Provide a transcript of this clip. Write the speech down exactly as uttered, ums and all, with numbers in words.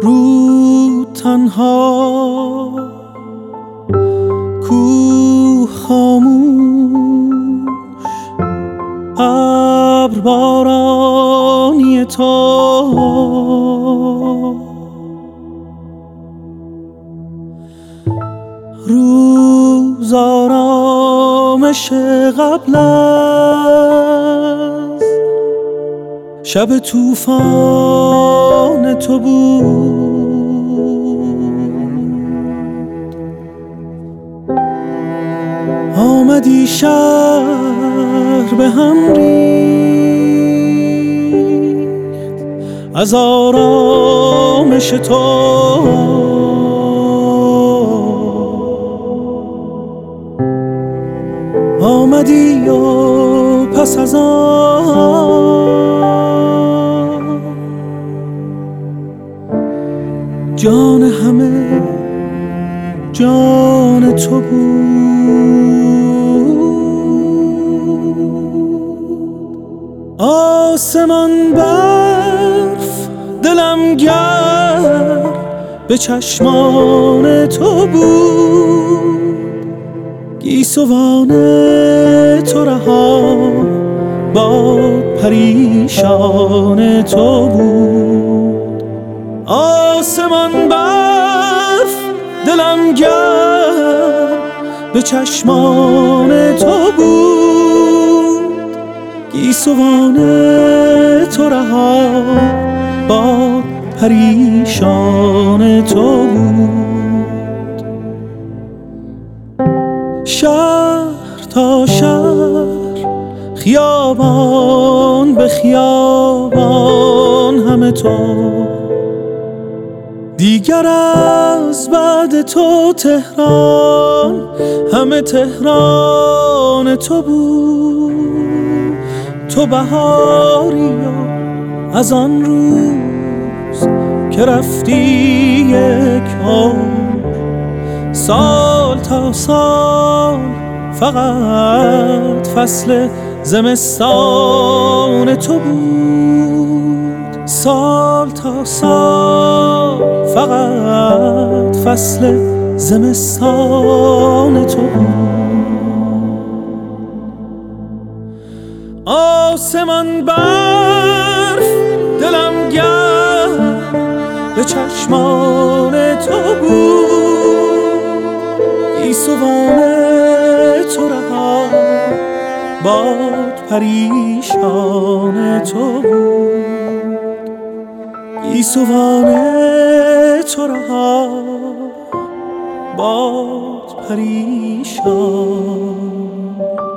رود تنها، کوه خاموش، ابر بارانی تو، روز آرامش قبل از شب طوفان تو بود. آمدی شهر به هم ریخت از آرامش تو، آمدی و پس از آن جان همه جان تو بود. آسمان برف دلم گرم به چشمان تو بود، گیسوان تو رها باد پریشان تو بود. آسمان برف دلم گرم به چشمان تو بود، گیسوان تو رها باد پریشان تو بود. شهر تا شهر، خیابان به خیابان همه تو، دیگر از بعد تو تهران همه تهران تو بود. تو بهاری و از آن روز که رفتی یک عمر، سال تا سال فقط فصل زمستان تو بود. سال تا سال فقط فصل زمستان تو بود. آسمان برف دلم گرم به چشمان تو بود، گیسوان تو رها باد پریشان تو بود، گیسوان تو رها باد پریشان